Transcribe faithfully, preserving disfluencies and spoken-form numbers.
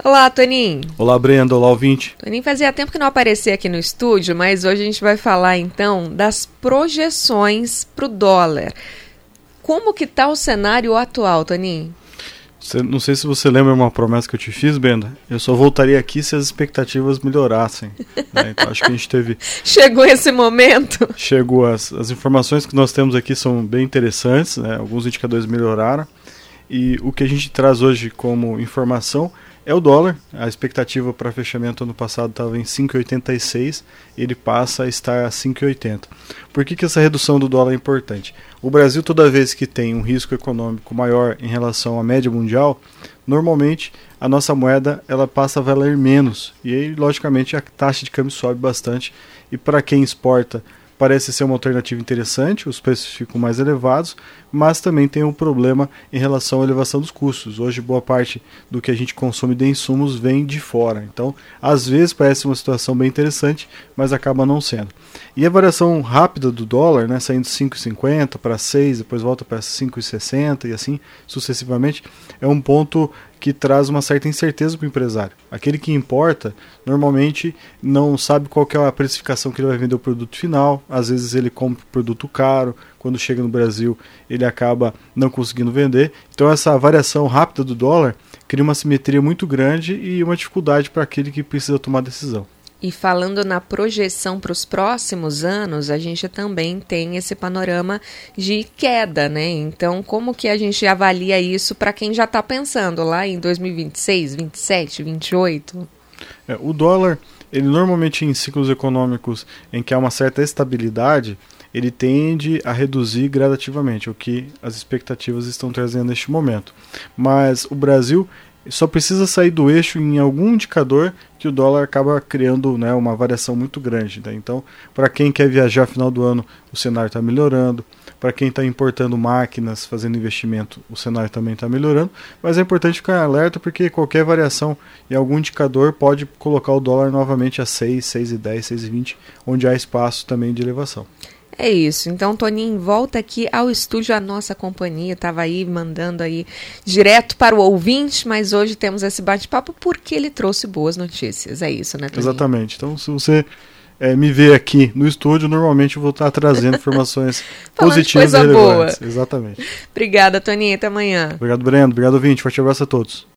Olá, Toninho. Olá, Brenda. Olá, ouvinte. Toninho, fazia tempo que não aparecia aqui no estúdio, mas hoje a gente vai falar, então, das projeções para o dólar. Como que está o cenário atual, Toninho? Você, não sei se você lembra uma promessa que eu te fiz, Brenda. Eu só voltaria aqui se as expectativas melhorassem. Né? Então, acho que a gente teve... Chegou esse momento? Chegou. As, as informações que nós temos aqui são bem interessantes, né? Alguns indicadores melhoraram. E o que a gente traz hoje como informação é o dólar. A expectativa para fechamento ano passado estava em cinco vírgula oitenta e seis, ele passa a estar a cinco vírgula oitenta. Por que que essa redução do dólar é importante? O Brasil, toda vez que tem um risco econômico maior em relação à média mundial, normalmente a nossa moeda ela passa a valer menos. E aí, logicamente, a taxa de câmbio sobe bastante. E para quem exporta, parece ser uma alternativa interessante, os preços ficam mais elevados, mas também tem um problema em relação à elevação dos custos. Hoje, boa parte do que a gente consome de insumos vem de fora. Então, às vezes parece uma situação bem interessante, mas acaba não sendo. E a variação rápida do dólar, né, saindo de cinco vírgula cinquenta para seis, depois volta para cinco vírgula sessenta e assim sucessivamente, é um ponto que traz uma certa incerteza para o empresário. Aquele que importa, normalmente não sabe qual que é a precificação que ele vai vender o produto final, às vezes ele compra o produto caro, quando chega no Brasil ele acaba não conseguindo vender. Então essa variação rápida do dólar cria uma simetria muito grande e uma dificuldade para aquele que precisa tomar decisão. E falando na projeção para os próximos anos, a gente também tem esse panorama de queda, né? Então, como que a gente avalia isso para quem já está pensando lá em dois mil e vinte e seis, vinte e sete, vinte e oito? É, o dólar, ele normalmente em ciclos econômicos em que há uma certa estabilidade, ele tende a reduzir gradativamente, o que as expectativas estão trazendo neste momento. Mas o Brasil só precisa sair do eixo em algum indicador que o dólar acaba criando, né, uma variação muito grande. Né? Então, para quem quer viajar no final do ano, o cenário está melhorando. Para quem está importando máquinas, fazendo investimento, o cenário também está melhorando. Mas é importante ficar alerta porque qualquer variação em algum indicador pode colocar o dólar novamente a seis, seis e dez, seis e vinte, onde há espaço também de elevação. É isso, então Toninho, volta aqui ao estúdio, a nossa companhia estava aí mandando aí direto para o ouvinte, mas hoje temos esse bate-papo porque ele trouxe boas notícias, é isso, né, Toninho? Exatamente, então se você é, me vê aqui no estúdio, normalmente eu vou estar trazendo informações positivas e relevantes. Boa. Exatamente. Obrigada, Toninho, até amanhã. Obrigado, Breno, obrigado, ouvinte, forte abraço a todos.